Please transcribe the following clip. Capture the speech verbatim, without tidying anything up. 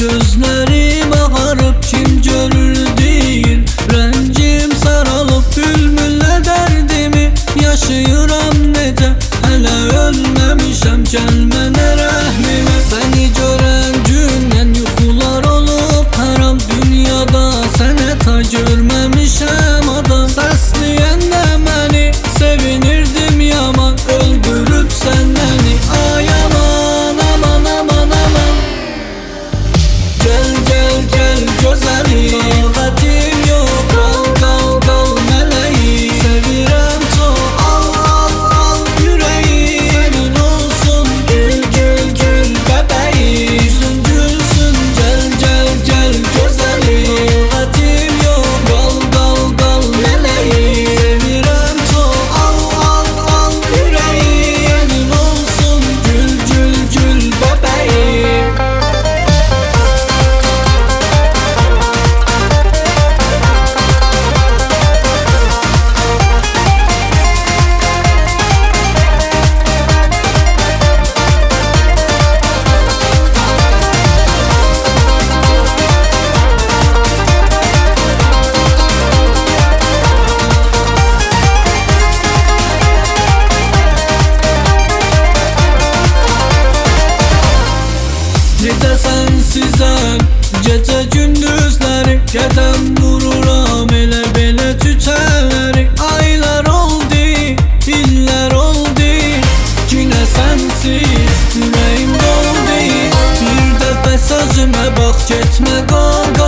gözlerim ağarıp kim görür deyir. Rəngim saralıb bülbülə dərdimi yaşayıram necə, hələ ölməmişəm, gəl mənə rəhmimə. Səni görən gündən yuxular olub haram, dünyada sənə ta görməmişəm adam. Səsləyəndə məni sevinirdim yaman, öldürüb sən məni. Ay aman aman aman aman. Gel gel gel gözəlim, taqətim yox, qal qal qal mələyi. Sevirəm çox, al al al ürəyi. Sənin olsun gül gül gül bəbəyi. Yüzün gülsün, gel gel gel gözəlim, taqətim yox, qal qal qal mələyi. Sevirəm çox, al al al ürəyi. Sənin olsun gül gül gül bəbəyi. Necə sənsizəm gecə gündüzləri, qədəm vururam elə belə küçələri. Aylar oldu, illər oldu, yenə sənsiz ürəyim doldu. Bir dəfə sözümə bax, getmə qal qal.